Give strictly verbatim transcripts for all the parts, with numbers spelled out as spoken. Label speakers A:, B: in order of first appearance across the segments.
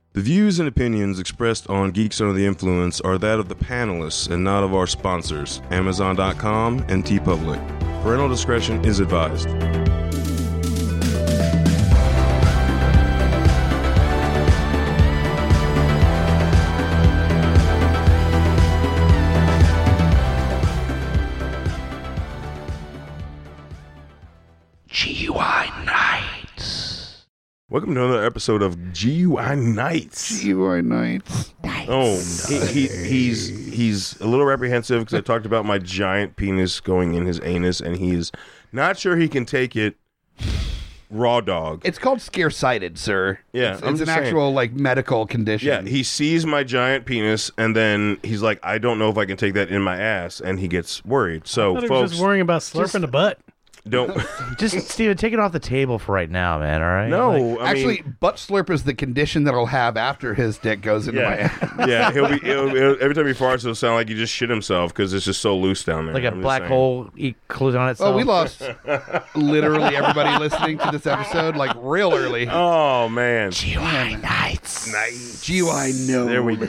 A: The views and opinions expressed on Geeks Under the Influence are that of the panelists and not of our sponsors, Amazon dot com and TeePublic. Parental discretion is advised.
B: G U I Nights.
A: Welcome to another episode of G U I Nights.
B: G U I Nights.
A: Oh, he, he, he's he's a little apprehensive because I talked about my giant penis going in his anus, and he's not sure he can take it raw dog.
B: It's called scare-sighted, sir.
A: Yeah,
B: it's,
A: I'm
B: it's an
A: just saying.
B: actual like medical condition.
A: Yeah, he sees my giant penis, and then he's like, I don't know if I can take that in my ass, and he gets worried. So,
C: I thought he was
A: folks,
C: just worrying about slurping
D: just-
C: the butt.
A: don't...
D: Just, Steven, take it off the table for right now, man, all right?
A: No,
D: Like,
A: I
B: Actually,
A: mean...
B: butt slurp is the condition that I'll have after his dick goes into my
A: Yeah,
B: ass.
A: yeah. He'll be he'll, he'll, every time he farts, it'll sound like he just shit himself because it's just so loose down there.
D: like a
A: I'm just
D: black
A: saying.
D: hole e- closing on itself.
B: Oh, we lost literally everybody listening to this episode like real early.
A: Oh man,
D: G U I Nights.
A: nice.
B: G U I no.
A: There we go.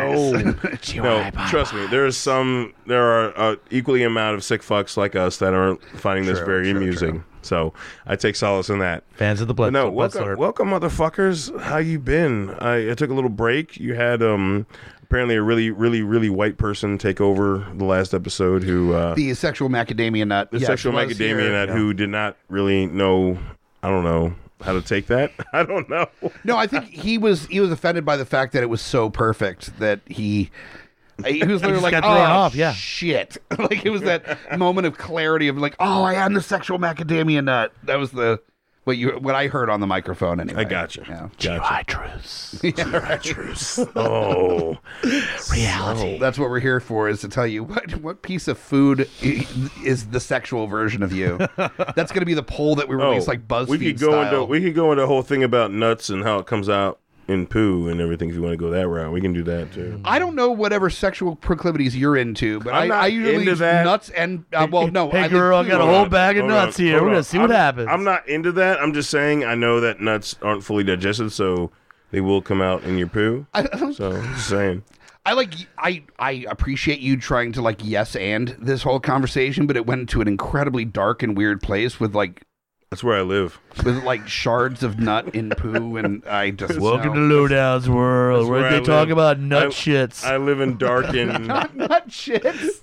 D: G U I
A: No,
D: bye
A: trust me. There is some. There are uh, equally amount of sick fucks like us that are finding this
B: True,
A: very
B: true,
A: amusing.
B: true.
A: So I take solace in that.
D: Fans of the
A: But
D: blood.
A: no,
D: blood
A: welcome,
D: slurp.
A: welcome, motherfuckers. How you been? I, I took a little break. You had um apparently a really, really, really white person take over the last episode who uh,
B: The sexual macadamia nut.
A: the
B: Yes,
A: sexual
B: was
A: macadamia
B: here.
A: nut who did not really know. I don't know how to take that. I don't know.
B: No, I think he was he was offended by the fact that it was so perfect that he he was literally
D: just
B: like,
D: got
B: oh
D: thrown off, yeah.
B: shit. Like it was that moment of clarity of like, oh, I am the sexual macadamia nut. That was the what you what I heard on the microphone anyway.
A: I gotcha.
B: Yeah.
D: G U
A: Gotcha.
D: I truths.
B: Yeah, right.
A: Oh,
D: Reality.
B: That's what we're here for, is to tell you what what piece of food i- is the sexual version of you. That's going to be the poll that we release, like BuzzFeed
A: we could go
B: style.
A: into we could go into a whole thing about nuts and how it comes out in poo and everything. If you want to go that route, we can do that too.
B: I don't know whatever sexual proclivities you're into, but
A: I'm
B: I,
A: not
B: I usually
A: into that.
B: nuts and uh, well, no.
D: Hey,
B: I think
D: girl, I
B: food-
D: got a
A: Hold
D: whole
A: on,
D: bag of
A: hold
D: nuts
A: on,
D: here.
A: hold
D: We're
A: on.
D: going to see what
A: I'm,
D: happens.
A: I'm not into that. I'm just saying I know that nuts aren't fully digested, so they will come out in your poo.
B: I, don't-
A: So just saying.
B: I like I I appreciate you trying to like yes and this whole conversation, but it went to an incredibly dark and weird place with like
A: That's where I live.
B: with like shards of nut in poo, and I just
D: Welcome to
B: no.
D: Lowdown's world,
A: That's
D: where
A: where
D: they
A: I
D: talk
A: live.
D: about nut
A: I-
D: shits.
A: I live in dark and
B: Not nut shits.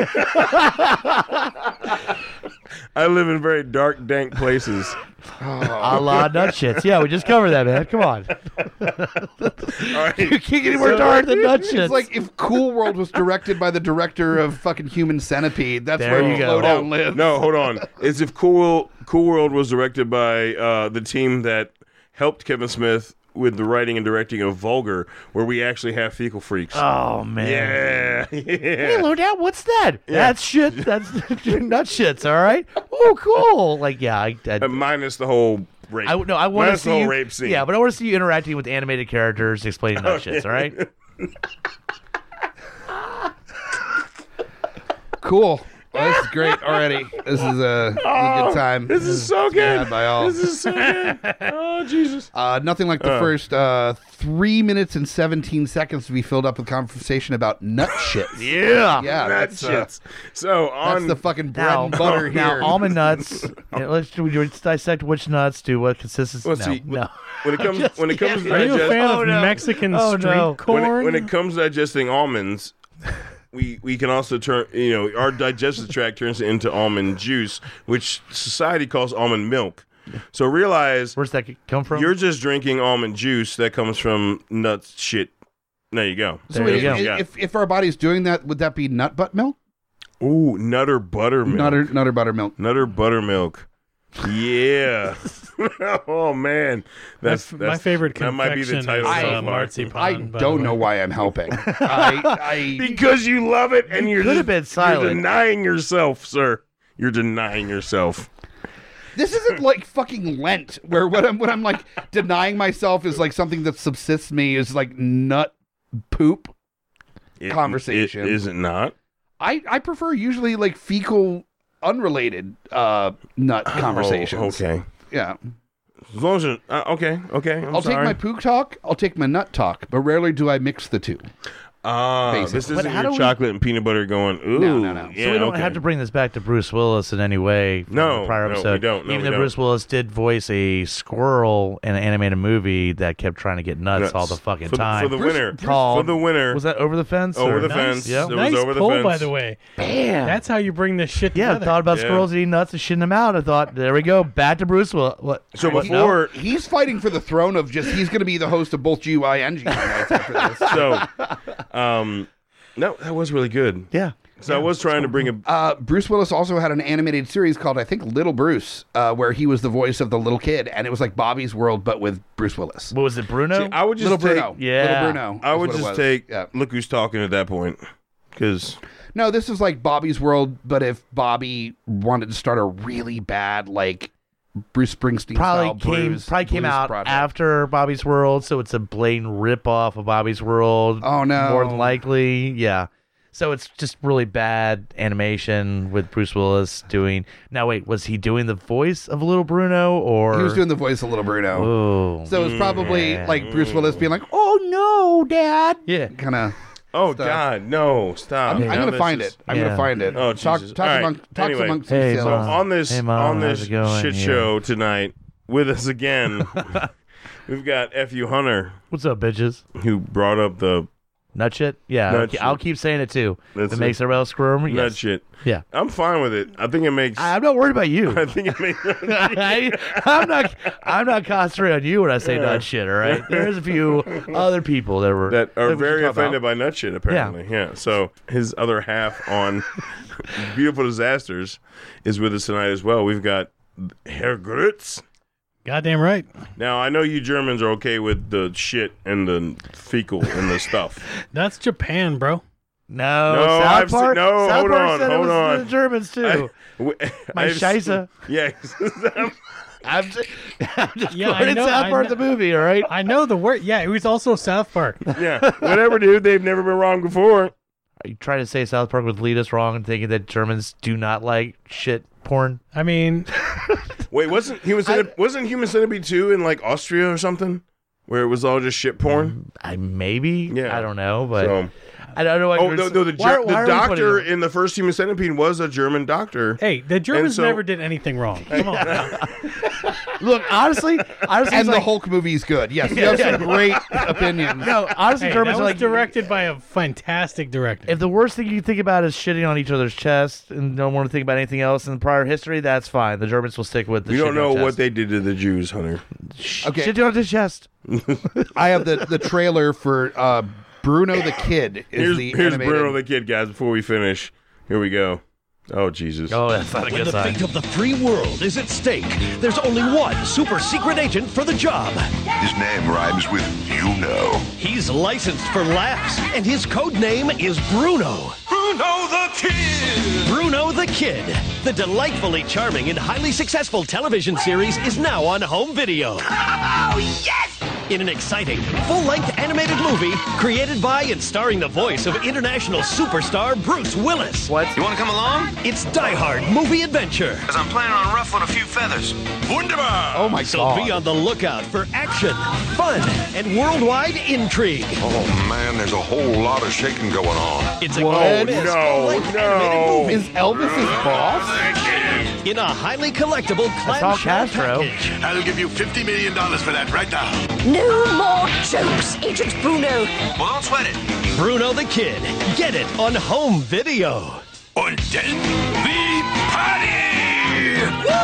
A: I live in very dark, dank places.
D: A la nut shits. Yeah, we just covered that, man. Come on.
A: All right.
D: You can't get any more dark than nut shits.
B: It's like if Cool World was directed by the director of fucking Human Centipede. That's
D: There
B: where
D: you go.
B: Lowdown
A: Oh,
B: lives.
A: no, hold on. It's if Cool Cool World was directed by uh, the team that helped Kevin Smith with the writing and directing of Vulgar, where we actually have fecal freaks.
D: oh, man.
A: yeah,
D: Hey,
A: yeah.
D: Lowdown, what's that? That's shit. That's nut shits, all right? Oh, cool. Like, yeah. I, I,
A: Uh, minus the whole rape.
D: I, no, I want to
A: minus
D: see
A: the whole
D: you,
A: rape scene.
D: Yeah, but I want to see you interacting with animated characters, explaining nut shits, all right?
B: Cool. Well, this is great already. This is a, a good time.
A: This is so good.
B: Yeah, by all.
A: This is so good. Oh Jesus.
B: Uh, nothing like the
A: Uh.
B: first uh, three minutes and seventeen seconds to be filled up with conversation about nut shit.
D: Yeah.
B: Yeah,
A: That
B: that's, uh,
A: shits. So
B: that's
A: on
B: the fucking bread
D: Now,
B: and butter
D: now
B: here.
D: almond nuts. Yeah, let's, do we let's dissect which nuts do what consistency.
A: Well,
D: no,
A: see,
D: no.
A: when it comes
D: just
A: when it comes to
D: kidding.
C: Are you a
A: digest-
C: fan
D: Oh,
C: of
D: no.
C: Mexican
D: Oh,
C: street
D: no.
A: when
C: corn?
A: it, when it comes to digesting almonds, we we can also turn, you know, our digestive tract turns into almond juice, which society calls almond milk. So realize
D: Where's that come from?
A: you're just drinking almond juice that comes from nuts shit. There you go.
B: so
D: There
B: wait,
D: you go.
B: i-
A: Yeah.
B: if, if our body's doing that, would that be nut butt milk?
A: Ooh, nutter buttermilk.
B: Nutter, nutter buttermilk.
A: Nutter buttermilk. Yeah. Oh man, that's,
C: my,
A: that's
C: my favorite
A: that might be the
C: confection
A: title
C: is
A: so
C: uh,
A: far.
C: marzipan.
B: I
C: by the
B: don't
C: way.
B: know why I'm helping. I, I
A: Because you love it and you're
D: could have
A: just-
D: been silent.
A: You're denying yourself, sir. You're denying yourself.
B: This isn't like fucking Lent, where what I'm what I'm like denying myself is like something that subsists me is like nut poop.
A: It-
B: Conversation.
A: it- Is it not?
B: I, I prefer usually like fecal unrelated uh nut conversations.
A: Oh, okay.
B: Yeah.
A: As long as it, uh, okay, okay. I'm
B: I'll
A: sorry.
B: take my pook talk. I'll take my nut talk, but rarely do I mix the two.
A: Ah,
B: Basically.
A: this
D: But
A: isn't
D: how
A: your
D: do we-
A: chocolate and peanut butter going. Ooh,
B: No, no, no. So
A: Yeah,
D: So we don't
A: okay.
D: have to bring this back to Bruce Willis in any way. From
A: No,
D: the prior
A: no, we
D: episode.
A: don't. No,
D: Even
A: we
D: though
A: don't.
D: Bruce Willis did voice a squirrel in an animated movie that kept trying to get nuts,
A: Nuts.
D: all the fucking
A: for,
D: time.
A: For the
B: Bruce-
A: winner.
B: Bruce-
D: Called-
A: For the winner.
D: Was that Over the Fence?
A: Over
D: or-
A: the
C: Nice.
A: fence.
D: Yeah.
A: It was
C: Nice
A: over the
C: pull,
A: fence.
C: by the way.
D: Bam.
C: That's how you bring this shit
D: yeah,
C: together.
D: thought about
A: Yeah.
D: squirrels eating nuts and shitting them out. I thought, there we go, back to Bruce Willis. What?
A: So
D: what,
A: before,
B: He's fighting for the throne of just, he's going to be the host of both G U I and G U I nights after this.
A: so, um, no, that was really good.
D: No? Yeah.
A: So I was trying to bring a.
B: Uh, Bruce Willis also had an animated series called, I think, Little Bruce, uh, where he was the voice of the little kid, and it was like Bobby's World, but with Bruce Willis.
D: What was it, Bruno?
A: See, I would just
B: Little
A: take.
B: Bruno.
D: Yeah.
B: Little Bruno.
A: I
B: is
A: would
B: what it
A: just
B: was.
A: take.
B: Yeah.
A: Look who's talking at that point, because
B: No, this is like Bobby's World, but if Bobby wanted to start a really bad, like, Bruce Springsteen
D: probably
B: style
D: came
B: blues,
D: probably came
B: blues
D: out
B: project.
D: after Bobby's World, so it's a blatant rip off of Bobby's World.
B: Oh, no.
D: More than likely, yeah. So it's just really bad animation with Bruce Willis doing. Now wait, was he doing the voice of Little Bruno or
B: He was doing the voice of Little Bruno.
D: Oh,
B: So it was probably
D: Yeah.
B: like Bruce Willis being like, "Oh no, Dad!"
D: yeah.
B: Kind of.
A: oh
B: Stuff.
A: God, no, stop.
B: I'm, I'm
A: Now
B: gonna
A: this
B: find
A: is-
B: it. I'm
D: Yeah.
B: gonna find it.
A: Oh,
B: talk,
A: Jesus.
B: talk
A: All right.
B: among, talk
A: Anyway.
B: amongst
D: Hey,
B: yourselves.
A: So
D: Mom.
A: on this
D: Hey, Mom,
A: on
D: how's
A: this
D: it going?
A: shit
D: Yeah.
A: show tonight, with us again, we've got F U Hunter,
D: What's up, bitches?
A: who brought up the
D: Nut shit? Yeah,
A: Nut
D: I'll,
A: shit.
D: I'll keep saying it too.
A: That's
D: if
A: it.
D: it makes everybody else squirm,
A: nut
D: yes.
A: shit.
D: Yeah,
A: I'm fine with it. I think it makes.
D: I, I'm not worried about you.
A: I think it makes.
D: I, I'm not. I'm not concentrating on you when I say nut shit. All right. There's a few other people that were
A: that are
D: we should
A: very
D: talk
A: offended
D: about.
A: by nut shit, apparently. Yeah. So his other half on Beautiful Disasters is with us tonight as well. We've got Herr Grutz.
C: Goddamn right.
A: Now, I know you Germans are okay with the shit and the fecal and the stuff.
C: That's Japan, bro.
D: No,
A: No,
D: South
A: I've seen-
D: Park.
A: no,
D: South
A: hold
D: Park
A: on,
D: said
A: hold
D: it was
A: on.
D: the Germans too.
A: W-
D: My
A: I've
D: scheisse.
A: seen- Yeah.
D: I'm just, I'm just
C: Yeah, I
D: quoting
C: know-
D: South
C: I
D: Park
C: know.
D: the movie. All right.
C: I know the word. Yeah, it was also South Park.
A: yeah. Whatever, dude. They've never been wrong before.
D: Are you trying to say South Park would lead us wrong and thinking that Germans do not like shit porn?
C: I mean,
A: Wait, wasn't he was in wasn't Human Centipede two in like Austria or something, where it was all just shit porn?
D: I maybe.
A: Yeah.
D: I don't know, but
A: So,
D: I don't know. What
A: oh
D: you're-
A: no, no, the,
D: why-
A: Ger-
D: why are
A: the
D: we putting
A: doctor
D: them-
A: in the first Human Centipede was a German doctor.
C: hey, the Germans
A: so-
C: never did anything wrong. Come on. now.
D: Look, honestly, honestly,
B: And
D: it's
B: the
D: like,
B: Hulk movie's good. Yes, you have some great opinions.
D: no, honestly,
C: Hey,
D: Germans
C: that
D: are
C: was
D: like
C: directed by a fantastic director.
D: If the worst thing you think about is shitting on each other's chest and don't want to think about anything else in prior history, that's fine. The Germans will stick with the
A: You don't
D: shitting
A: know
D: on
A: what
D: chest.
A: they did to the Jews, Hunter.
D: Sh-
B: Okay.
D: Shitting on his chest.
B: I have the, the trailer for uh, Bruno the Kid. Is
A: Here's,
B: the
A: here's
B: animated.
A: Bruno the Kid, guys. Before we finish, here we go. Oh Jesus!
D: Oh, that's not a
E: When
D: good
E: the
D: sign.
E: fate of the free world is at stake, there's only one super secret agent for the job.
F: His name rhymes with you know.
E: He's licensed for laughs, and his code name is Bruno.
F: Bruno the Kid!
E: Bruno the Kid, the delightfully charming and highly successful television series, is now on home video.
F: Oh, yes!
E: In an exciting, full-length animated movie created by and starring the voice of international superstar Bruce Willis.
D: What?
F: You want to come along?
E: It's Die Hard Movie Adventure.
F: Because I'm planning on ruffling a few feathers. Wunderbar!
B: Oh my
E: So
B: god!
E: be on the lookout for action, fun, and worldwide intrigue.
F: Oh, man, there's a whole lot of shaking going on.
E: It's a
A: Oh,
E: badass
A: no,
E: full-length
A: no.
E: animated movie
B: Is Elvis his boss?
E: in a highly collectible
D: all
E: clamshell
D: Castro.
E: package.
F: I'll give you fifty million dollars for that right now.
G: No more jokes, Agent Bruno.
F: Well, don't sweat it.
E: Bruno the Kid. Get it on home video.
F: Und then we party!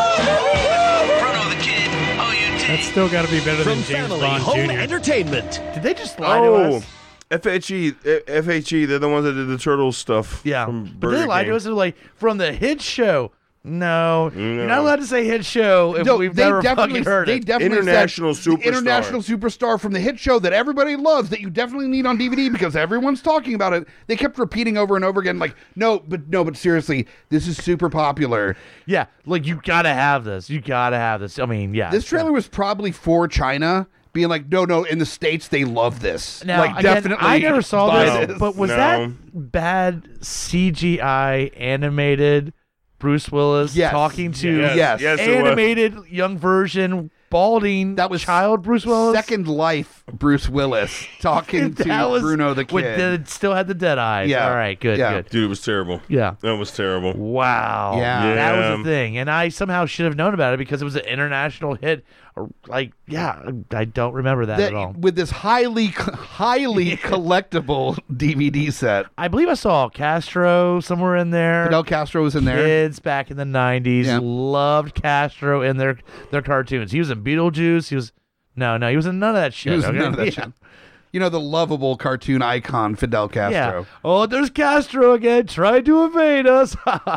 F: Bruno the Kid, oh, you did.
C: That's still got to be better
E: From
C: than James
E: Family
C: Bond
E: Home
C: Junior
E: Entertainment.
D: Did they just lie to
A: Oh,
D: us?
A: F H E, F H E. They're the ones that did the turtle stuff.
D: Yeah.
A: from
D: But
A: Burger
D: they lied
A: King.
D: to us. They're like, from the hit show. No,
A: No.
D: you're not allowed to say hit show if
B: No,
D: we've
B: they
D: never
B: definitely,
D: fucking heard
B: they
D: it.
B: definitely
A: International
B: said,
A: superstar.
B: international superstar from the hit show that everybody loves that you definitely need on D V D because everyone's talking about it. They kept repeating over and over again, like, no, but no, but seriously, this is super popular.
D: Yeah, like you gotta have this. You gotta have this. I mean, yeah.
B: This trailer was probably for China, being like, no, no, in the States they love this.
D: Now,
B: like,
D: again,
B: definitely.
D: I never saw
B: buy
D: this, but was
A: No.
D: that bad C G I animated Bruce Willis
B: Yes.
D: talking to
A: Yes,
B: Yes.
A: yes, it was.
D: animated young version balding
B: That was
D: child Bruce Willis.
B: Second Life Bruce Willis talking to
D: That was
B: Bruno the
D: with
B: Kid.
D: the- still had the dead eyes.
B: Yeah.
D: All right. Good.
B: Yeah.
D: Good.
A: Dude, it was terrible.
D: Yeah.
A: That was terrible.
D: Wow.
B: Yeah.
D: That was
A: Yeah.
D: the thing. And I somehow should have known about it because it was an international hit. Like, yeah, I don't remember that,
B: That-
D: at all.
B: with this highly highly collectible D V D set.
D: I believe I saw Castro somewhere in there.
B: Fidel Castro was in there.
D: Kids back in the nineties
B: Yeah.
D: loved Castro in their their cartoons. He was in Beetlejuice. He was no, no, he was in none of that shit.
B: He was
D: okay?
B: none of that
D: Yeah.
B: shit. You know, the lovable cartoon icon Fidel Castro.
D: Yeah. Oh, there's Castro again. Tried to evade us.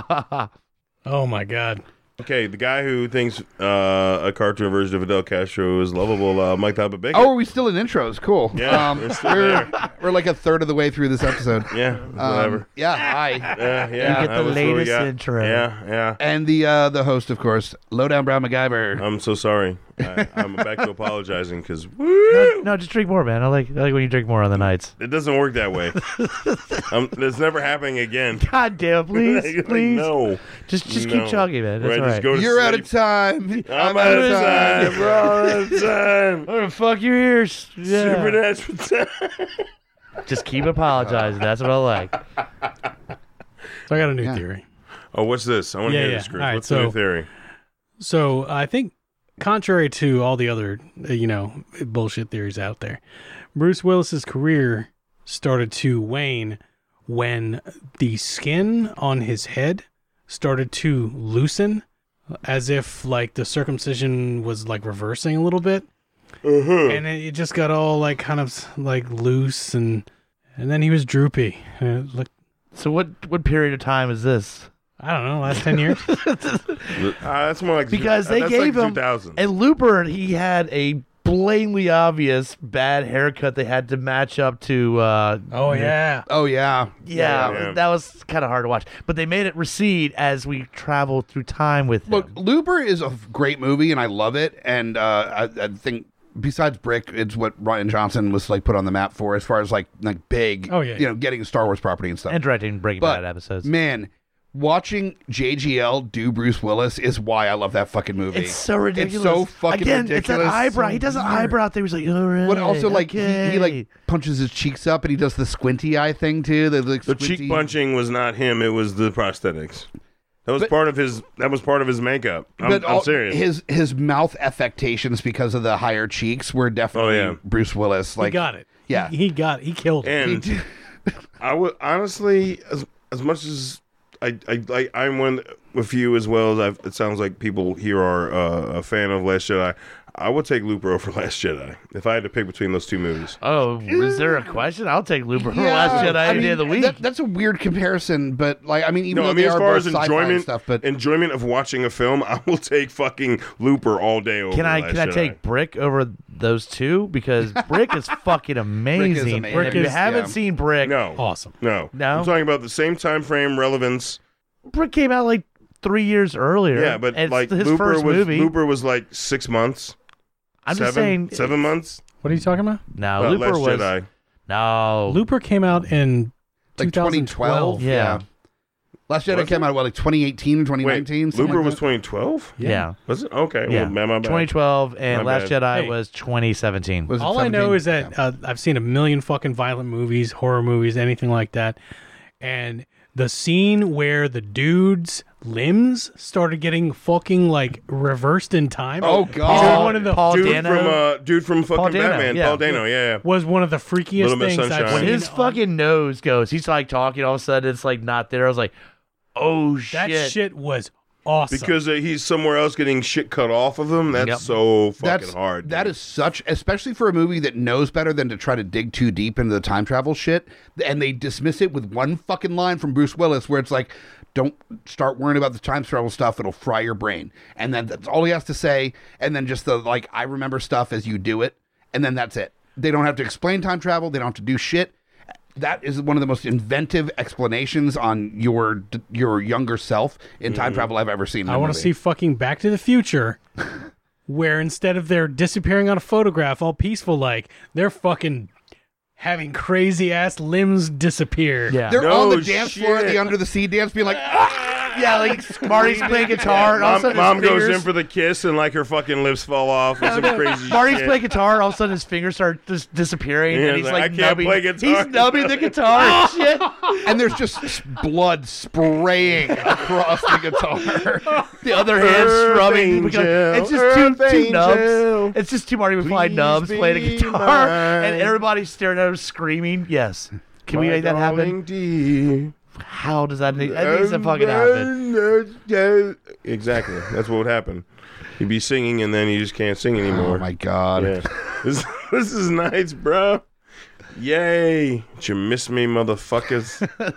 C: Oh my God.
A: Okay, the guy who thinks uh, a cartoon version of Fidel Castro is lovable, uh, Mike Talbot Baker.
B: Oh, are we still in intros? Cool.
A: Yeah,
B: um,
A: we're still
B: we're,
A: there.
B: we're like a third of the way through this episode.
A: Yeah,
B: Um,
A: whatever.
B: yeah, hi.
A: Yeah, yeah.
D: You get
A: that
D: the
A: was what we
D: latest
A: got.
D: intro.
A: Yeah, yeah.
B: And the uh, the host, of course, Lowdown Brown MacGyver.
A: I'm so sorry. I, I'm back to apologizing because
D: no, no, just drink more, man. I like I like when you drink more on the nights.
A: it doesn't work that way. um, it's never happening again.
D: God damn, please,
A: Like,
D: please.
A: no.
D: Just just
A: No.
D: keep chugging, man. That's
A: Right,
D: all
A: just
D: right.
A: go to
B: You're out
A: sleep.
B: of time.
A: I'm out of time, bro. Out of time.
D: I'm gonna fuck your ears. Yeah.
A: Supernatural time.
D: Just keep apologizing. That's what I like.
C: So I got a new
B: Yeah.
C: theory.
A: Oh, what's this? I want to
C: Yeah,
A: hear
C: yeah.
A: this, Chris.
C: All right,
A: What's the new
C: so-
A: theory?
C: So I think, contrary to all the other, uh, you know, bullshit theories out there, Bruce Willis's career started to wane when the skin on his head started to loosen, as if like the circumcision was like reversing a little bit, and it, it just got all like kind of like loose, and and then he was droopy. And it looked,
D: So what what period of time is this?
C: I don't know, last ten years.
A: Uh, that's more like
D: Because they
A: that's
D: gave
A: like
D: him
A: two thousand.
D: and Looper. He had a blatantly obvious bad haircut. They had to match up to. Uh,
C: Oh yeah.
B: Oh, yeah.
D: yeah,
A: Yeah.
D: that was kind of hard to watch. But they made it recede as we traveled through time with him.
B: Look, Looper is a great movie, and I love it. And uh, I, I think besides Brick, it's what Ryan Johnson was like put on the map for as far as like like big,
C: Oh, yeah,
B: you know, getting a Star Wars property and stuff.
D: and directing Breaking
B: but
D: Bad episodes.
B: man, watching J G L do Bruce Willis is why I love that fucking movie.
D: It's so ridiculous.
B: It's so fucking
D: Again,
B: ridiculous.
D: It's that eyebrow. He does an eyebrow thing. He's like, all right.
B: But also, like he, he
D: okay.
B: like punches his cheeks up, and he does the squinty eye thing too. The, like,
A: The
B: squinty-
A: cheek punching was not him; it was the prosthetics. That was
B: But-
A: part of his. That was part of his makeup. I'm,
B: But
A: I'm
B: all-
A: serious.
B: his his mouth affectations because of the higher cheeks were definitely
A: Oh, yeah.
B: Bruce Willis. Like
C: he got it.
B: Yeah.
C: He, he got it. He killed it.
A: and I would honestly, as as much as I I like, I'm one with you as well as I've, it sounds like people here are uh, a fan of Last Jedi. I would take Looper over Last Jedi if I had to pick between those two movies.
D: Oh, is there a question? I'll take Looper for
B: Yeah,
D: Last Jedi
B: I
D: any
B: mean,
D: day of the week.
B: that- that's a weird comparison, but like I mean, even
A: No,
B: though
A: I mean
B: they
A: as
B: are
A: far
B: both
A: as
B: sci-fi and
A: enjoyment,
B: stuff, but
A: enjoyment of watching a film, I will take fucking Looper all day over.
D: Can I
A: Last
D: can I
A: Jedi.
D: take Brick over those two? Because Brick is fucking amazing.
B: amazing.
D: And if you
C: Brick is-
D: haven't
B: yeah.
D: seen Brick,
A: No,
C: Awesome.
A: no,
D: No?
A: I'm talking about the same time frame, relevance.
D: Brick came out like three years earlier.
A: Yeah, but
D: It's
A: like
D: his
A: Looper
D: first
A: was
D: movie.
A: Looper was like six months.
D: I'm
A: seven,
D: just saying.
A: seven months.
C: What are you talking about?
D: No,
A: Uh,
D: Looper
A: Last
D: was
A: Jedi.
D: no.
C: Looper came out in
B: like twenty twelve.
C: twenty twelve.
D: Yeah.
B: Last Jedi
A: Was
B: came
A: it?
B: out what, like twenty eighteen or
A: Wait,
B: twenty nineteen.
A: Looper
B: like
A: was
B: that?
A: twenty twelve.
D: Yeah.
A: Was it? Okay.
D: Yeah.
A: Well, man, my bad.
D: twenty twelve and
A: My
D: Last
A: bad.
D: Jedi
C: Hey.
D: was twenty seventeen.
B: Was it
C: All I know
B: seventeen?
C: is that
B: Yeah.
C: uh, I've seen a million fucking violent movies, horror movies, anything like that. And the scene where the dude's limbs started getting fucking like reversed in time.
B: Oh,
C: was
B: God.
C: one of the
D: Paul
A: dude
D: Dano.
A: from uh, dude from fucking
D: Paul Dano,
A: Batman,
D: yeah.
A: Paul Dano. Yeah, yeah.
C: was one of the freakiest
A: Little Miss
C: things I've
A: Sunshine.
C: seen.
D: when his
C: on-
D: fucking nose goes, he's like talking. All of a sudden, it's like not there. I was like, oh
C: that
D: shit.
C: shit was awesome.
A: Because uh, he's somewhere else getting shit cut off of him. That's
D: Yep.
A: so fucking
B: That's
A: hard.
B: That
A: dude.
B: is such, especially for a movie that knows better than to try to dig too deep into the time travel shit, and they dismiss it with one fucking line from Bruce Willis, where it's like, "Don't start worrying about the time travel stuff; it'll fry your brain." And then that's all he has to say, and then just the like, "I remember stuff as you do it," and then that's it. They don't have to explain time travel. They don't have to do shit. That is one of the most inventive explanations on your your younger self in time travel I've ever seen. in a
C: I want to
B: movie.
C: see fucking Back to the Future, where instead of they're disappearing on a photograph, all peaceful like, they're fucking having crazy ass limbs disappear.
D: Yeah.
B: They're
A: No
B: on the dance floor at
A: shit.
B: the under the sea dance, being like, "Ah!"
D: yeah, like Marty's playing guitar. And all of a
A: Mom,
D: sudden
A: mom
D: his
A: goes
D: fingers,
A: in for the kiss, and like her fucking lips fall off. And some crazy
D: Marty's
A: shit.
D: playing guitar. All of a sudden his fingers start just disappearing,
A: Yeah,
D: and he's
A: like,
D: like,
A: I can't
D: numbing.
A: play guitar.
D: He's numbing the guitar and shit.
B: And there's just s- blood spraying across the guitar.
D: The other hand
A: Earth
D: strumming.
A: angel,
D: It's just
A: Earth
D: two, two
A: angel,
D: nubs. It's just two Marty McFly
A: please
D: nubs playing a
A: be
D: guitar,
A: mine.
D: and everybody's staring at him screaming. Yes. Can we
A: My
D: make that happen?
A: darling dear.
D: How does that need, that needs to fucking happen?
A: Exactly. That's what would happen. You'd be singing, and then you just can't sing anymore.
B: Oh my god.
A: Yeah. This, this is nice, bro. Yay. Did you miss me, motherfuckers?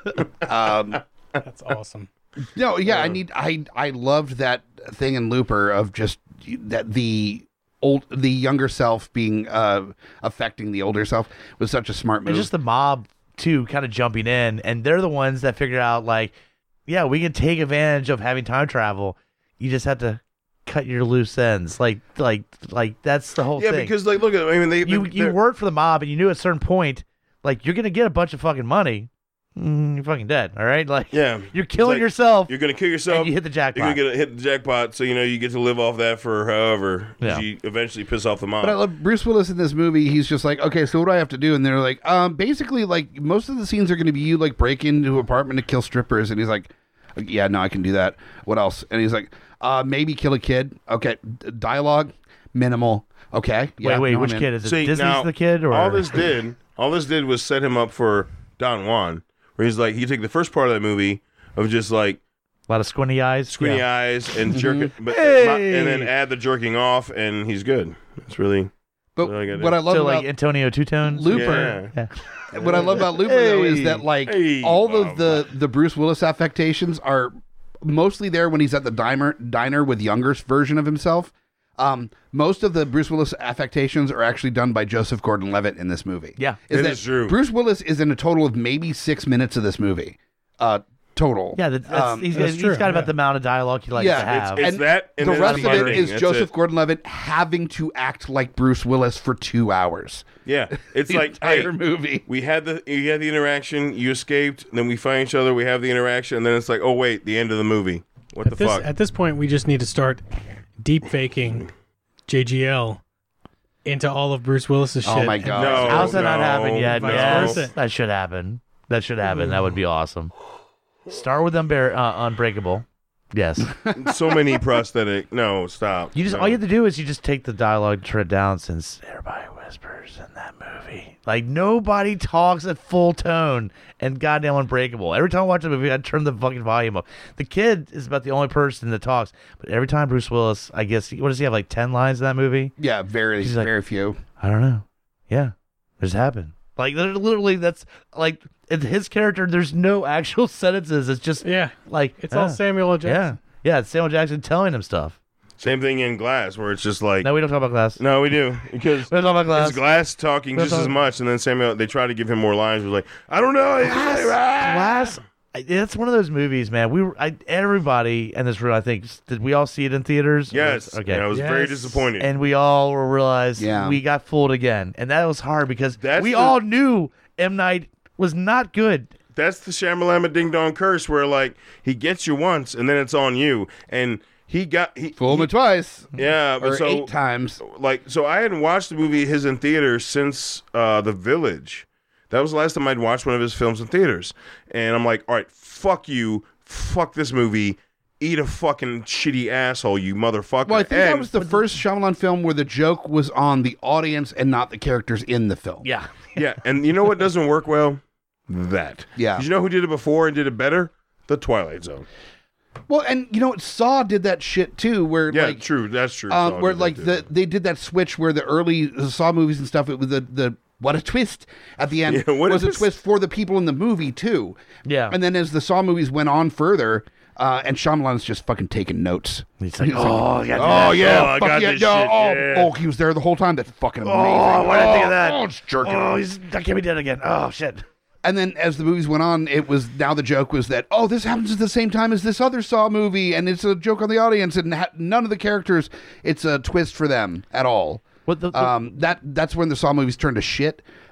B: Um,
C: That's awesome.
B: no, yeah, I need. I I loved that thing in Looper of just that the old, the younger self being uh affecting the older self was such a smart move.
D: And just the mob too, kind of jumping in, and they're the ones that figured out like, yeah, we can take advantage of having time travel. You just have to cut your loose ends, like, like, like that's the whole
A: Yeah,
D: thing.
A: because like, look at. I mean, they
D: you
A: they,
D: you worked for the mob, and you knew at a certain point, like, you're gonna get a bunch of fucking money. Mm, you're fucking dead. All right, like,
A: Yeah,
D: you're killing
A: like,
D: yourself.
A: You're gonna kill yourself.
D: and you hit the jackpot.
A: You're gonna get hit the jackpot, so you know you get to live off that for however. 'Cause
D: Yeah.
A: You eventually piss off the mob.
B: But I love Bruce Willis in this movie. He's just like, okay, so what do I have to do? And they're like, um, basically, like most of the scenes are going to be you like break into an apartment to kill strippers. And he's like, yeah, no, I can do that. What else? And he's like, uh, maybe kill a kid. Okay, D- dialogue minimal. Okay, yeah,
D: wait, wait,
B: no,
D: which
B: I'm in.
D: kid is it?
A: See,
D: Disney's
A: now,
D: the kid, or
A: all this did, all this did was set him up for Don Juan, where he's like, he take the first part of that movie of just like
D: a lot of squinty eyes,
A: squinty
D: Yeah.
A: eyes and jerking, but
D: Hey!
A: and then add the jerking off, and he's good. It's really
B: But
A: Really good.
B: what I love
D: So
B: about
D: like Antonio Two Tones.
B: Looper,
A: yeah.
D: Yeah.
B: what I love about Looper though is
A: Hey,
B: that like
A: hey,
B: all
A: wow,
B: of the the Bruce Willis affectations are mostly there when he's at the diner diner with younger version of himself. Um, most of the Bruce Willis affectations are actually done by Joseph Gordon-Levitt in this movie.
D: Yeah.
B: is
A: It
B: that
A: is true.
B: Bruce Willis is in a total of maybe six minutes of this movie. Uh, total.
D: Yeah, that, that's,
B: Um,
D: he's,
C: that's
D: he's
C: true,
D: got about
C: yeah.
D: the amount of dialogue he likes
B: Yeah,
D: to have.
A: It's
B: And
A: that, and
B: the
A: then
B: rest of it
A: editing.
B: is
A: That's
B: Joseph
A: it.
B: Gordon-Levitt having to act like Bruce Willis for two hours.
A: Yeah, it's
B: The
A: like
B: entire
A: hey,
B: movie.
A: we had the you had the interaction, you escaped, then we find each other, we have the interaction, and then it's like, oh wait, the end of the movie. What the
C: At this,
A: fuck?
C: at this point, we just need to start deep faking J G L into all of Bruce Willis's shit.
B: Oh my
C: and-
B: God.
A: No.
D: How's that not
A: no,
D: happened yet?
C: vice
D: Yes,
C: versa.
D: that should happen. That should happen. That would be awesome. Start with Unbear- uh, Unbreakable. Yes.
A: So many prosthetic. No, stop.
D: You just
A: no.
D: all you have to do is you just take the dialogue, turn it down, since everybody whispers in that movie. Like nobody talks at full tone and goddamn Unbreakable. Every time I watch a movie, I turn the fucking volume up. The kid is about the only person that talks, but every time Bruce Willis, I guess, what does he have, like ten lines in that movie?
B: Yeah, very,
D: He's like-
B: very few.
D: I don't know. Yeah, this happened. Like literally, that's like in his character. There's no actual sentences. It's just
C: Yeah,
D: like
C: it's all
D: uh,
C: Samuel L. Jackson.
D: Yeah, yeah. It's Samuel Jackson telling him stuff.
A: Same thing in Glass, where it's just like
D: No, we don't talk about Glass.
A: no, we do because
D: We don't talk about Glass.
A: it's Glass talking
D: We don't
A: just as
D: talk-
A: much, and then Samuel they try to give him more lines. We're like, I don't know.
D: Glass, Glass. I- That's one of those movies, man. We were, I, everybody in this room, I think, did we all see it in theaters?
A: Yes.
D: Okay.
A: And I was very
C: Yes.
A: disappointed.
D: And we all were realized
B: Yeah.
D: we got fooled again, and that was hard because
A: That's
D: we
A: the-
D: all knew M. Night was not good.
A: That's the Shamalama Ding Dong curse, where like he gets you once, and then it's on you, and he got he
B: Fool
A: he-
B: me twice.
A: Yeah, but
B: Or
A: so
B: eight times.
A: like so I hadn't watched the movie his in theaters since uh The Village. That was the last time I'd watched one of his films in theaters. And I'm like, all right, fuck you, fuck this movie, eat a fucking shitty asshole, you motherfucker.
B: Well, I think that
A: And-
B: was the first Shyamalan film where the joke was on the audience and not the characters in the film.
D: Yeah.
A: yeah, and you know what doesn't work well? That.
B: Yeah.
A: Did you know who did it before and did it better? The Twilight Zone.
B: Well, and you know what? Saw did that shit too, where
A: Yeah,
B: like
A: true. That's true.
B: um,
A: Saw
B: where
A: did that
B: like
A: too.
B: the they did that switch where the early Saw movies and stuff. It was the the what a twist at the end
A: Yeah, what
B: was
A: a
B: a
A: twist.
B: twist for the people in the movie too.
D: Yeah.
B: And then as the Saw movies went on further, uh, and Shyamalan's just fucking taking notes.
D: He's like,
B: He's like,
D: oh, yeah.
A: Oh, yeah, I
B: Fuck
A: got
B: yeah,
A: this
B: no,
A: shit.
B: oh,
A: yeah.
B: oh, he was there the whole time. That's fucking amazing.
D: Oh, why did I think of that?
B: Oh, it's jerking.
D: Oh, he's, that can't be dead again. Oh, shit.
B: And then as the movies went on, it was now the joke was that, oh, this happens at the same time as this other Saw movie, and it's a joke on the audience, and ha- none of the characters, it's a twist for them at all.
D: What the, the
B: Um, that that's when the Saw movies turned to shit.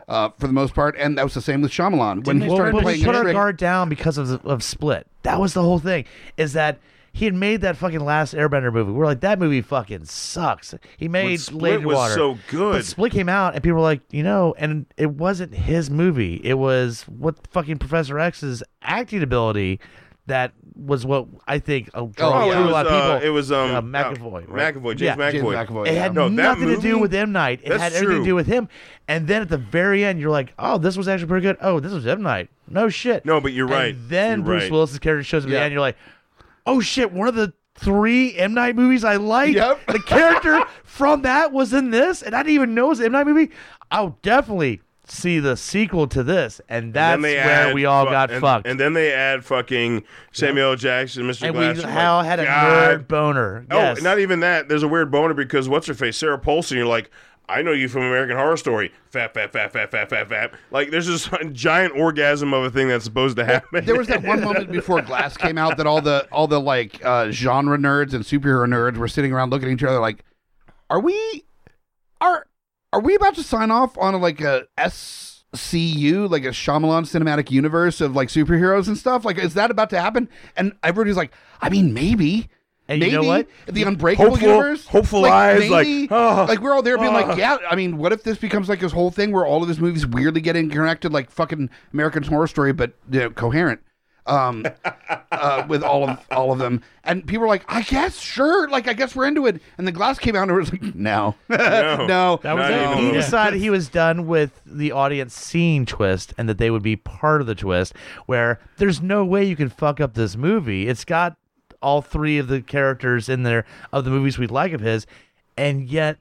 B: uh, for the most part, and that was the same with Shyamalan when he
D: Well,
B: started
D: but
B: playing
D: we put
B: a
D: our
B: trick.
D: guard down because of of Split. That was the whole thing. Is that he had made that fucking Last Airbender movie. We we're like, that movie fucking sucks. He made
A: Split
D: Lady
A: was
D: Water.
A: so good.
D: But Split came out, and people were like, you know, and it wasn't his movie. It was what fucking Professor X's acting ability that was what I think a,
B: Oh,
D: draw
B: yeah.
D: to
A: it
D: a
A: was,
D: lot of
A: uh,
D: people.
A: it was um
D: uh, McAvoy,
A: uh,
D: right?
A: McAvoy, James
D: Yeah.
A: McAvoy.
B: James McAvoy.
D: It
B: yeah.
D: had
A: No, that
D: nothing to do
A: movie-
D: with M. Night. It
A: That's
D: had everything
A: true.
D: to do with him. And then at the very end, you're like, oh, this was actually pretty good. Oh, this was M. Night. No shit.
A: No, but you're
D: And
A: right.
D: then
A: You're
D: Bruce
A: right.
D: Willis's character shows up at
B: Yeah.
D: the end. You're like, oh shit, one of the three M. Night movies I like.
B: Yep.
D: The character from that was in this, and I didn't even know it was an M. Night movie. I'll definitely see the sequel to this, and that's
A: And then they
D: where
A: add
D: we all
A: fu-
D: got
A: and,
D: fucked.
A: And then they add fucking Samuel L. Jackson, Mister
D: And
A: Glass.
D: we
A: You're
D: how
A: like,
D: had a
A: God.
D: nerd boner.
A: Oh,
D: Yes.
A: not even that. There's a weird boner because what's her face, Sarah Paulson. You're like, I know you from American Horror Story. Fat, fat, fat, fat, fat, fat, fat. Like, there's this giant orgasm of a thing that's supposed to happen.
B: There was that one moment before Glass came out that all the all the like uh, genre nerds and superhero nerds were sitting around looking at each other like, "Are we are are we about to sign off on a, like a S C U, like a Shyamalan cinematic universe of like superheroes and stuff? Like, is that about to happen?" And everybody's like, "I mean, maybe."
D: And you
B: maybe
D: know what?
B: the Unbreakable
A: Hopeful-
B: universe,
A: hopeful
B: like,
A: eyes, like,
B: maybe,
A: oh,
B: like we're all there being
A: oh.
B: like, yeah. I mean, what if this becomes like this whole thing where all of his movies weirdly get connected, like fucking American Horror Story, but you know, coherent, um, uh, with all of all of them. And people are like, I guess, sure, like I guess we're into it. And the Glass came out and it was like, no,
A: No.
B: no,
C: That was
A: Not
C: it.
A: even
D: He
A: Yeah.
D: decided he was done with the audience seeing twist and that they would be part of the twist, where there's no way you can fuck up this movie. It's got all three of the characters in there of the movies we like of his, and yet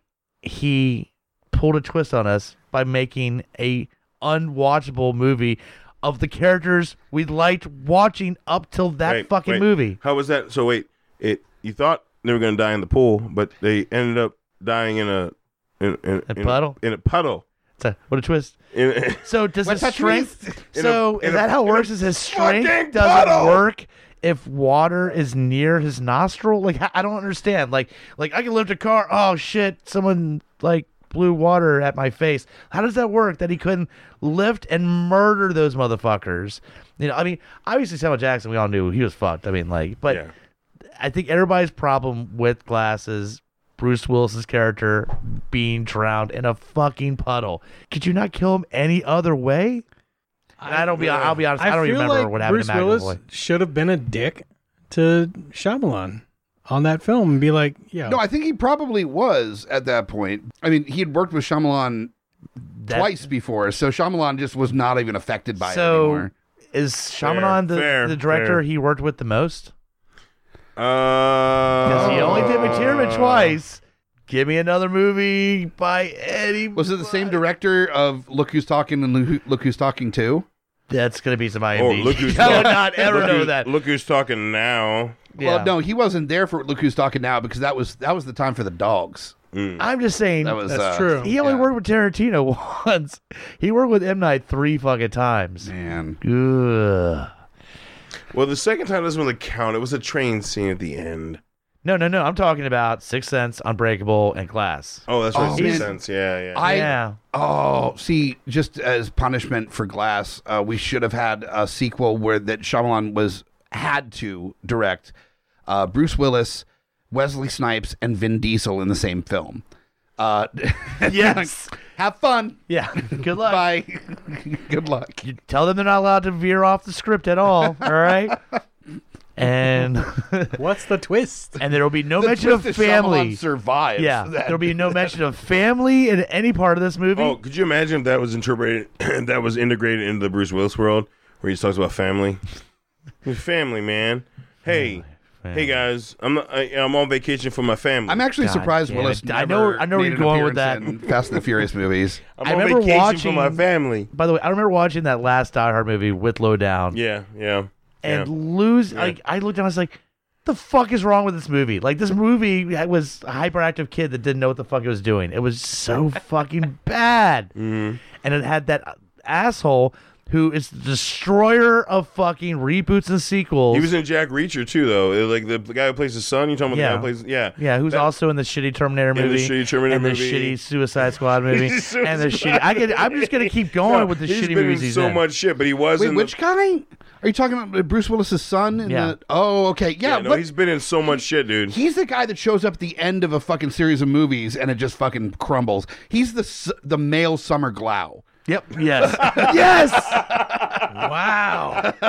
D: he pulled a twist on us by making a unwatchable movie of the characters we liked watching up till that
A: Wait,
D: fucking
A: wait.
D: movie.
A: How was that? So wait, it you thought they were going to die in the pool, but they ended up dying in a in, in,
D: A
A: in
D: puddle?
A: in a puddle.
D: It's a, what a twist.
A: In,
D: So does
B: What's
D: his
B: that
D: strength?
A: In a-
D: So
A: in
D: is
A: a-
D: that how it
A: in a
D: works? Is his strength
A: fucking
D: doesn't
A: puddle!
D: work if water is near his nostril? Like I I don't understand. Like like I can lift a car. Oh shit! Someone like blew water at my face. How does that work? That he couldn't lift and murder those motherfuckers? You know, I mean, obviously Samuel Jackson, we all knew he was fucked. I mean, like, but
A: yeah.
D: I think everybody's problem with Glass is Bruce Willis's character being drowned in a fucking puddle. Could you not kill him any other way? And I don't be. I'll be honest. I, don't
C: feel
D: remember
C: like
D: what happened
C: Bruce
D: to McAvoy.
C: Willis should have been a dick to Shyamalan on that film and be like, yeah,
B: No, I think he probably was at that point. I mean, he had worked with Shyamalan
D: That-
B: twice before, so Shyamalan just was not even affected by it
D: So
B: anymore.
D: is Shyamalan the,
A: fair,
D: the director
A: fair.
D: he worked with the most?
A: Uh,
D: Because he only did McTiernan twice. Give me another movie by Eddie.
B: Was it the same director of Look Who's Talking and Look Who- Look Who's Talking Too?
D: That's gonna be some
A: Oh,
D: IMDb.
A: look who's
D: I would
A: talking.
D: not ever
A: look
D: know
A: who-
D: that.
A: Look who's talking now.
D: Yeah.
B: Well, no, he wasn't there for Look Who's Talking Now because that was that was the time for the dogs.
D: I'm just saying.
B: That was
C: That's
B: uh,
C: true.
D: he only
B: yeah.
D: worked with Tarantino once. He worked with M. Night three fucking times.
B: Man,
D: Ugh.
A: Well, the second time doesn't really count. It was a train scene at the end.
D: No, no, no. I'm talking about Sixth Sense, Unbreakable, and Glass.
A: Oh, that's right.
B: Oh,
A: Sixth
B: man.
A: Sense. Yeah, yeah.
B: I
D: yeah.
B: oh see, just as punishment for Glass, uh, we should have had a sequel where that Shyamalan was had to direct uh, Bruce Willis, Wesley Snipes, and Vin Diesel in the same film. Uh,
D: Yes.
B: have fun.
D: Yeah. Good luck.
B: Bye. Good luck.
D: You tell them they're not allowed to veer off the script at all. All right. And
C: what's the twist?
D: and there will be no
B: The
D: mention of
B: twist is Shyamalan
D: family.
B: survives.
D: Yeah,
B: that.
D: there'll be no mention of family in any part of this movie.
A: Oh, could you imagine if that was interpreted, that was integrated into the Bruce Willis world, where he just talks about family? Family, man. Hey, hey guys, I'm not, I, I'm on vacation for my family.
B: I'm actually
D: God
B: surprised
D: damn
B: Willis.
D: it. I know-
B: never
D: I know where
B: made
D: you're
B: an
D: going with
B: appearance in Fast and the Furious movies.
A: I'm
D: I
A: on
D: remember
A: vacation
D: watching-
A: for my family.
D: By the way, I remember watching that last Die Hard movie with Lowdown
A: Yeah, yeah.
D: and
A: yeah.
D: lose. Like I looked down, I was like, "The fuck is wrong with this movie?" Like this movie was a hyperactive kid that didn't know what the fuck it was doing. It was so fucking bad,
A: Mhm.
D: and it had that asshole who is the destroyer of fucking reboots and sequels.
A: He was in Jack Reacher too, though. It- Like the, the guy who plays his son. You talking about
D: Yeah.
A: the guy who plays? Yeah,
D: Yeah, who's
A: That-
D: also in the shitty Terminator
A: the
D: movie,
A: shitty Terminator
D: and the
A: movie.
D: shitty Suicide Squad movie,
A: Suicide
D: and the shitty. I could, I'm just gonna keep going
A: No,
D: with the
A: he's
D: shitty
A: been
D: movies
A: in
D: he's
A: so
D: in.
A: much shit, but he was
B: Wait,
A: in
B: which
A: the,
B: guy? Are you talking about Bruce Willis's son? In
D: Yeah.
B: The, oh, okay. Yeah.
A: Yeah, no,
B: what-
A: he's been in so much shit, dude.
B: He's the guy that shows up at the end of a fucking series of movies and it just fucking crumbles. He's the s- the male Summer Glau.
D: Yep. Yes.
B: Yes.
C: Wow.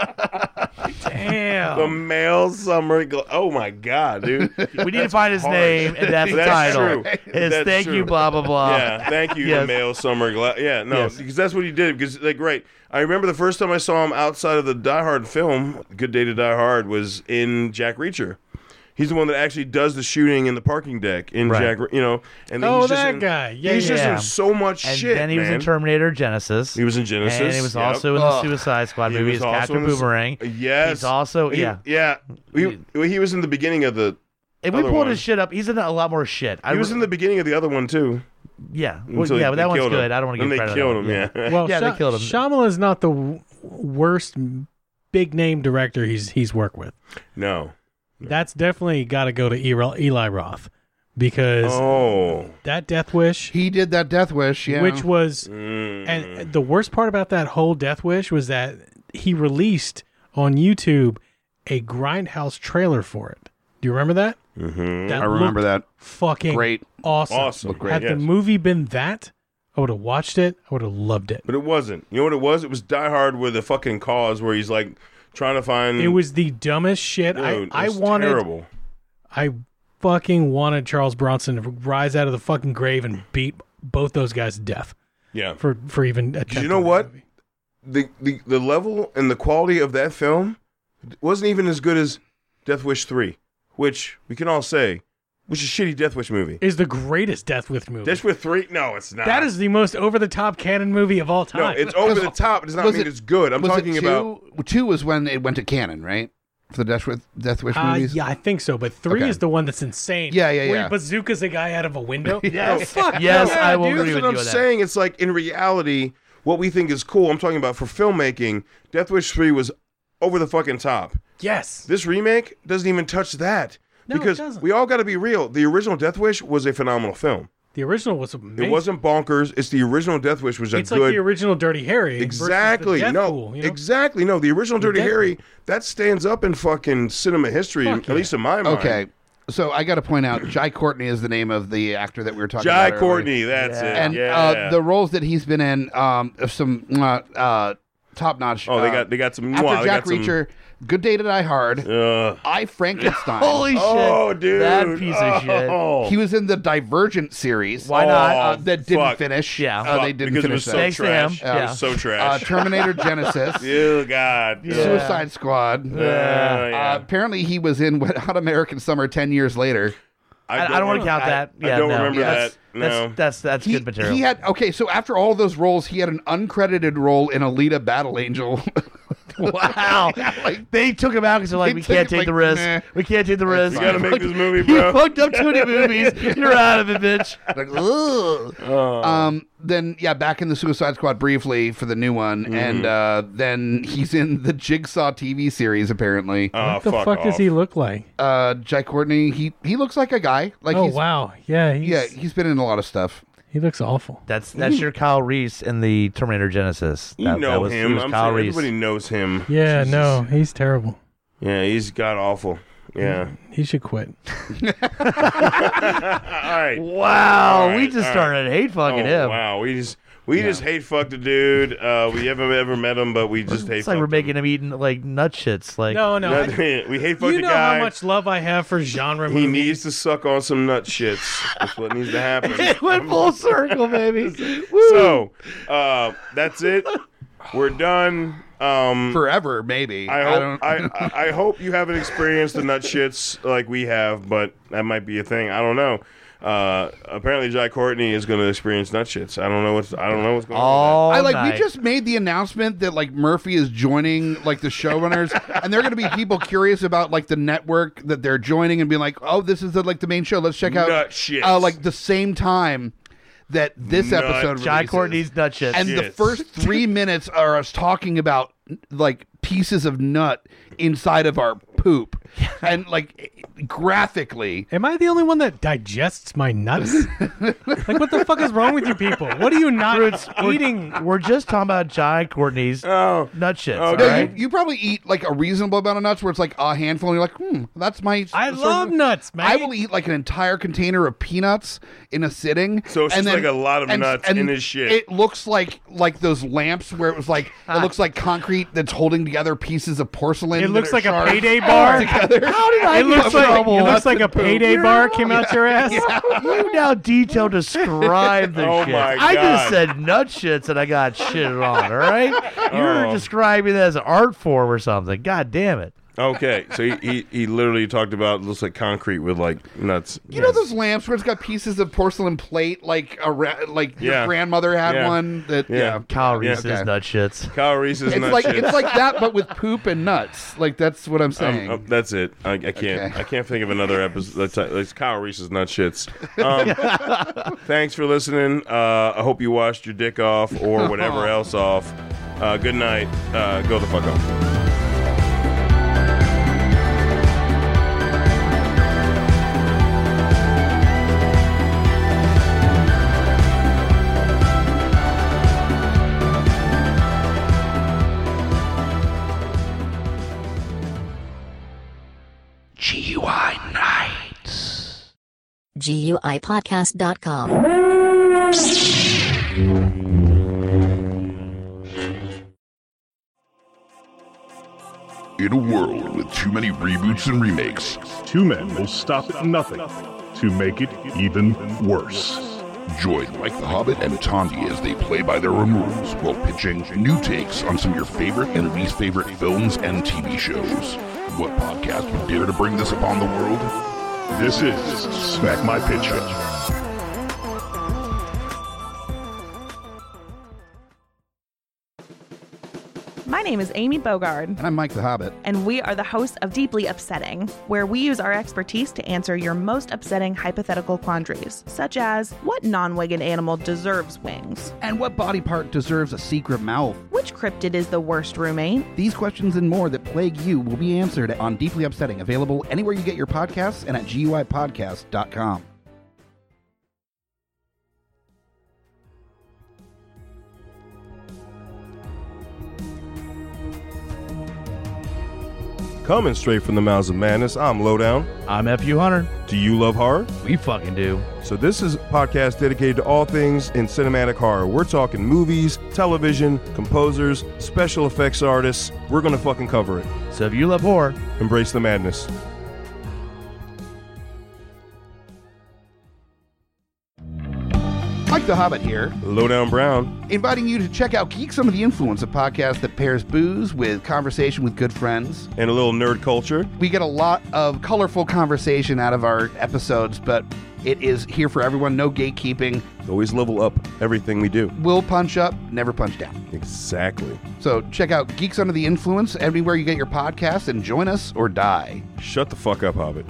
C: Damn.
A: The male summer. Gl- oh my god, dude.
D: We need to find his
A: hard.
D: name, and that's the
A: That's
D: title.
A: true.
D: It's
A: That's
D: thank
A: true.
D: you, blah blah blah.
A: Yeah, thank you,
D: Yes.
A: the male summer. Gla- yeah, no,
D: Yes.
A: because that's what he did. Because like, right, I remember the first time I saw him outside of the Die Hard film, Good Day to Die Hard, was in Jack Reacher. He's the one that actually does the shooting in the parking deck in
D: Right.
A: Jack, you know. And then
C: Oh,
A: he's just
C: that
A: in-
C: guy. Yeah,
A: he's just
D: yeah.
A: in so much
D: And
A: shit.
D: then he was
A: man.
D: in Terminator Genesis.
A: He was in Genesis.
D: And he was
A: yep.
D: also in the
B: Ugh.
D: Suicide Squad
A: He
D: movies,
A: was also
D: Captain
A: in the-
D: Boomerang.
A: Yes.
D: He's also
A: He-
D: yeah.
A: yeah. He, he was in the beginning of the.
D: If we
A: other
D: pulled
A: one.
D: his shit up, he's in a lot more shit. I
A: He was
D: re-
A: in the beginning of the other one too.
D: yeah, well,
A: Until
D: yeah, but
A: they
D: that one's
A: killed him.
D: good. I don't want to
A: Then
D: give
A: they
D: credit.
A: killed
D: on
A: him.
D: it.
A: Yeah.
C: Well,
D: Yeah, they
C: Sha-
D: killed him.
C: Shyamalan's not the w- worst big name director he's he's worked with.
A: No.
C: That's definitely got to go to Eli, Eli Roth because
A: Oh.
C: that Death Wish,
B: He did that Death Wish, yeah.
C: which was,
A: Mm.
C: and the worst part about that whole Death Wish was that he released on YouTube a Grindhouse trailer for it. Do you remember that?
A: Mhm.
C: That
B: I remember
C: looked
B: that.
C: Fucking
B: Great.
C: awesome.
A: Awesome.
B: Looked great,
C: Had the
A: yes.
C: movie been that, I would have watched it. I would have loved it.
A: But it wasn't. You know what it was? It was Die Hard with a fucking cause where he's like trying to find.
C: It was the dumbest shit.
A: Dude,
C: I
A: it
C: I
A: was
C: wanted.
A: terrible.
C: I fucking wanted Charles Bronson to rise out of the fucking grave and beat both those guys to death
A: Yeah.
C: for for even.
A: Because you know what? The, the the level and the quality of that film wasn't even as good as Death Wish three, which we can all say was a shitty Death Wish movie.
C: Is the greatest Death Wish movie.
A: Death Wish three? No, it's not.
C: That is the most over the top canon movie of all
A: no,
C: time.
A: it's over the top. It does not
B: Was
A: mean
B: it-
A: it's good. I'm
B: was
A: talking
B: it two?
A: about.
B: Two was when it went to canon, right? For the Death Wish, Death Wish
C: Uh,
B: movies?
C: yeah, I think so. But three
B: Okay.
C: is the one that's insane.
B: Yeah, yeah,
C: Where
B: yeah.
C: he bazookas a guy out of a window.
A: Yes.
C: Fuck
D: Yes,
C: yeah,
D: I will
C: dude.
D: agree
A: That's
D: with
A: what
D: you
A: I'm
D: on that.
A: saying. It's like in reality, what we think is cool. I'm talking about for filmmaking. Death Wish three was over the fucking top.
C: Yes.
A: This remake doesn't even touch that.
C: No, it
A: because
C: doesn't.
A: we all got to be real. The original Death Wish was a phenomenal film.
C: The original was amazing.
A: It wasn't bonkers. It's the original Death Wish was a
C: It's
A: good.
C: like the original Dirty Harry.
A: exactly.
C: Versus the
A: No.
C: Deathpool, you know?
A: Exactly. No. The original Dirty
C: Deathpool.
A: Harry that stands up in fucking cinema history,
C: Fuck
A: at
C: yeah.
A: least in my mind.
B: Okay. So I got to point out, Jai Courtney is the name of the actor that we were talking
A: Jai
B: about. earlier.
A: Courtney. That's it.
B: And
A: yeah.
B: uh, the roles that he's been in, um, of some uh, uh, top notch.
A: oh, they
B: uh,
A: got they got some.
B: after
A: wow, they
B: Jack
A: got some-
B: Reacher, Good Day to Die Hard,
A: Uh,
B: I Frankenstein.
D: Holy shit!
A: oh, dude.
D: That piece of shit.
A: Oh.
B: He was in the Divergent series.
D: Why not?
B: Uh, that didn't
A: fuck.
B: finish.
D: Yeah.
B: uh,
A: Fuck,
B: they didn't
A: because
B: finish
A: it was
B: that.
A: so
D: Thanks to
A: trash.
D: him.
A: It
D: Yeah.
A: was so
B: Uh,
A: trash.
B: Terminator Genesis,
A: Oh God.
B: Suicide Squad.
A: Yeah, yeah.
B: Uh, apparently, he was in Wet Hot American Summer ten years later.
D: I, I don't want to count
A: I-
D: that.
A: I
D: Yeah,
A: don't
D: no.
A: remember
D: that's,
A: that. No.
D: That's that's, that's
B: He,
D: good material.
B: he had okay. So after all those roles, he had an uncredited role in Alita: Battle Angel.
D: Wow.
B: Like,
D: they took him out because they're like,
B: They
D: we
B: took
D: can't
B: it
D: take
B: like,
D: the risk.
B: nah.
D: We can't take the risk.
A: You gotta make
D: fucked-
A: this movie,
D: You
A: bro.
D: fucked up too many movies. You're out of it, bitch.
B: like, ugh.
A: Oh.
B: Um, then yeah, back in the Suicide Squad briefly for the new one,
A: Mm-hmm.
B: and uh, then he's in the Jigsaw T V series. Apparently,
A: Oh,
C: What the
A: fuck
C: fuck
A: off.
C: does he look like?
B: uh, Jai Courtney, he he looks like a guy. Like
C: Oh
B: he's,
C: wow, yeah, he's,
B: yeah, he's been in a lot of stuff.
C: he looks awful.
D: That's that's your Kyle Reese in the Terminator Genesis.
A: You
D: That,
A: know
D: that was, he
A: him.
D: was
A: I'm
D: Kyle
A: sure
D: Reese.
A: everybody knows him.
C: Yeah,
A: Jesus.
C: no, he's terrible.
A: Yeah, he's god awful. Yeah.
C: He should quit.
A: All right.
D: Wow,
A: All right,
D: we just
A: all right.
D: started hate fucking
A: oh,
D: him.
A: Wow, we just we just hate fucked the dude. Uh, we haven't ever met him, but we just hate.
D: It's like we're making him eating like nut shits. Like
C: No, no. I-
A: we hate fucked
C: you
A: the
C: know
A: guy.
C: how much love I have for genre
A: he
C: movies.
A: needs to suck on some nut shits. That's what needs to happen.
D: it went full circle, baby.
A: So, uh, that's it. We're done. Um,
B: Forever, maybe.
A: I hope
B: don't,
A: I, I, I hope you haven't experienced the nut shits like we have, but that might be a thing. I don't know. Uh, apparently, Jai Courtney is going to experience nut shits. I don't know what's I don't know what's going on.
D: All
B: I like.
D: night.
B: We just made the announcement that like Murphy is joining like the showrunners, and they're going to be people curious about like the network that they're joining and being like, oh, this is the like the main show. Let's check out
A: Nut shits.
B: Uh, like the same time that this
A: Nut.
B: episode
D: Jai
B: releases.
D: Courtney's nut shit.
B: And the
A: Shit.
B: first three minutes are us talking about like pieces of nut inside of our poop, and like graphically.
C: Am I the only one that digests my nuts? Like, what the fuck is wrong with you people? What are you not eating?
D: We're just talking about Jai Courtney's
A: Oh,
D: nut shits.
A: okay.
B: No,
D: Right?
B: you, you probably eat like a reasonable amount of nuts where it's like a handful and you're like, hmm, that's my.
C: I
B: sort
C: love
B: of-
C: nuts, man.
B: I will eat like an entire container of peanuts in a sitting.
A: So it's
B: and
A: just
B: then-
A: like a lot of
B: and-
A: nuts
B: and
A: in his shit.
B: It looks like like those lamps where it was like it looks like concrete that's holding together pieces of porcelain.
C: It
B: that
C: looks
B: are
C: like a
B: shards
C: payday bar.
B: together.
D: How did I
C: It looks
D: get
C: like
D: trouble?
C: it looks like a
B: Nuts and
C: payday
B: poop.
C: bar came out your ass.
D: You now detail describe the
A: Oh
D: shit.
A: my
D: I just
A: God.
D: said nut shits and I got shitted on, all right? You're
A: Oh.
D: describing it as an art form or something. God damn it.
A: Okay, so he, he he literally talked about it looks like concrete with like nuts.
B: You know those lamps where it's got pieces of porcelain plate, like a ra- like
A: Yeah.
B: your grandmother had
A: Yeah.
B: one. That
A: Yeah.
B: yeah,
D: Kyle
A: Yeah.
D: Reese's
B: Okay.
D: nut shits.
A: Kyle Reese's
B: It's
A: nut
B: like
A: shit.
B: it's like that, but with poop and nuts. Like that's what I'm
A: Um,
B: saying.
A: uh, that's it. I, I can't.
B: Okay.
A: I can't think of another episode. That's it's Kyle Reese's nut shits. Um, thanks for listening. Uh, I hope you washed your dick off or whatever else off. Uh, good night. Uh, go the fuck off.
B: G U I Nights.
G: G U I podcast dot com.
H: In a world with too many reboots and remakes,
I: Two men will stop at nothing to make it even worse.
H: join Mike the Hobbit and Tondi as they play by their own rules while pitching new takes on some of your favorite and least favorite films and T V shows. What podcast would dare to bring this upon the world?
I: This is Smack My Pitch Up.
J: My name is Amy Bogard,
B: And I'm Mike the Hobbit.
J: and we are the hosts of Deeply Upsetting, where we use our expertise to answer your most upsetting hypothetical quandaries, such as what non-winged animal deserves wings?
B: And what body part deserves a secret mouth?
J: Which cryptid is the worst roommate?
B: These questions and more that plague you will be answered on Deeply Upsetting, available anywhere you get your podcasts and at G U I podcast dot com.
A: Coming straight from the mouths of madness, I'm Lowdown.
D: I'm F U Hunter.
A: Do you love horror?
D: We fucking do.
A: So this is a podcast dedicated to all things in cinematic horror. We're talking movies, television, composers, special effects artists. We're gonna fucking cover it.
D: So if you love horror,
A: Embrace the madness.
B: Mike the Hobbit here,
A: Lowdown Brown.
B: inviting you to check out Geek Some of the Influence, a podcast that pairs booze with conversation with good friends.
A: And a little nerd culture.
B: We get a lot of colorful conversation out of our episodes, but it is here for everyone, no gatekeeping.
A: Always level up everything we do.
B: We'll punch up, never punch down.
A: Exactly.
B: So check out Geeks Under the Influence everywhere you get your podcasts and join us or die.
A: Shut the fuck up, Hobbit.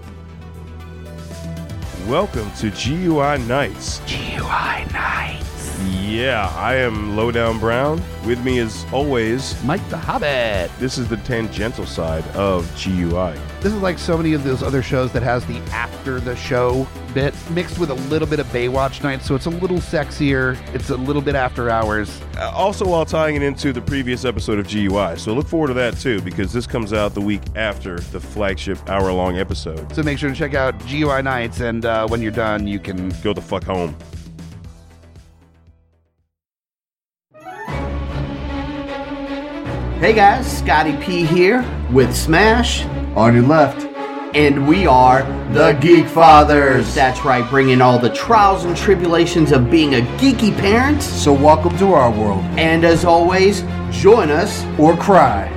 A: Welcome to G U I Nights.
B: G U I Nights.
A: Yeah, I am Lowdown Brown. With me, as always,
B: Mike the Hobbit.
A: this is the tangential side of G U I.
B: This is like so many of those other shows that has the after the show bit mixed with a little bit of Baywatch night, so it's a little sexier. It's a little bit after hours.
A: Uh, also, while tying it into the previous episode of G U I. So look forward to that too, because this comes out the week after the flagship hour-long episode.
B: So make sure to check out G U I Nights, and uh, when you're done, you can
A: Go the fuck home.
K: Hey guys, Scotty P here with Smash on your left. And we are the Geek Fathers. That's right, bringing all the trials and tribulations of being a geeky parent. So welcome to our world. And as always, join us or cry.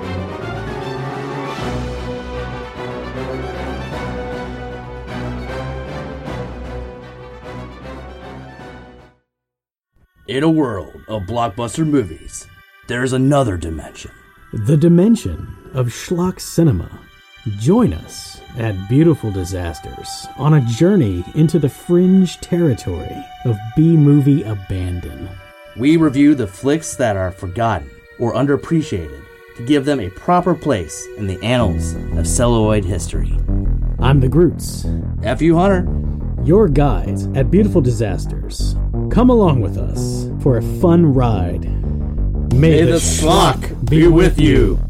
L: In a world of blockbuster movies, there's another dimension.
M: The dimension of schlock cinema. Join us at Beautiful Disasters on a journey into the fringe territory of B-movie abandon.
L: We review the flicks that are forgotten or underappreciated to give them a proper place in the annals of celluloid history.
M: I'm the Groots.
L: F you, Hunter.
M: Your guides at Beautiful Disasters. Come along with us for a fun ride. May,
L: May
M: the,
L: the
M: schlock
L: schlock
M: be with you.